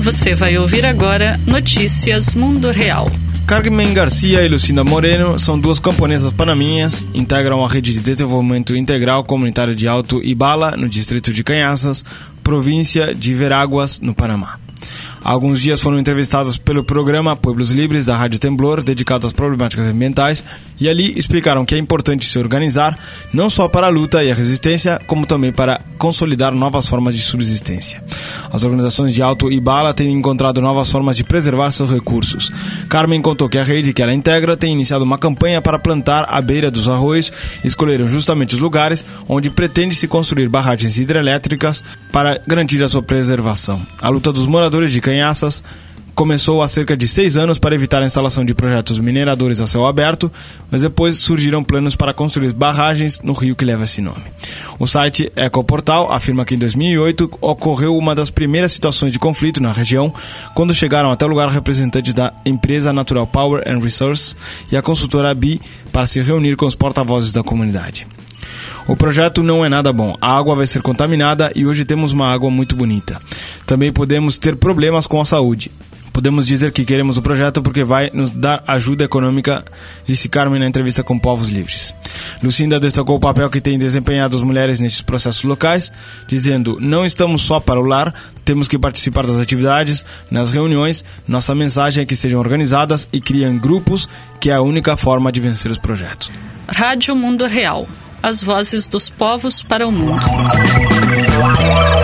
Você vai ouvir agora Notícias Mundo Real. Carmen Garcia e Lucinda Moreno são duas camponesas panaminhas, integram a rede de desenvolvimento integral comunitário de Alto Ibala, no distrito de Canhaças, província de Veráguas, no Panamá. Há alguns dias foram entrevistadas pelo programa Pueblos Libres da Rádio Temblor, dedicado às problemáticas ambientais, e ali explicaram que é importante se organizar, não só para a luta e a resistência, como também para consolidar novas formas de subsistência. As organizações de Alto Ibala têm encontrado novas formas de preservar seus recursos. Carmen contou que a rede que ela integra tem iniciado uma campanha para plantar à beira dos arroios e escolheram justamente os lugares onde pretende-se construir barragens hidrelétricas para garantir a sua preservação. A luta dos moradores de Canhaças começou há cerca de 6 anos para evitar a instalação de projetos mineradores a céu aberto, mas depois surgiram planos para construir barragens no rio que leva esse nome. O site Ecoportal afirma que em 2008 ocorreu uma das primeiras situações de conflito na região, quando chegaram até o lugar representantes da empresa Natural Power and Resource e a consultora BI para se reunir com os porta-vozes da comunidade. O projeto não é nada bom, a água vai ser contaminada e hoje temos uma água muito bonita. Também podemos ter problemas com a saúde. Podemos dizer que queremos o projeto porque vai nos dar ajuda econômica, disse Carmen na entrevista com Povos Livres. Lucinda destacou o papel que têm desempenhado as mulheres nestes processos locais, dizendo: não estamos só para o lar, temos que participar das atividades, nas reuniões, nossa mensagem é que sejam organizadas e criem grupos, que é a única forma de vencer os projetos. Rádio Mundo Real. As vozes dos povos para o mundo.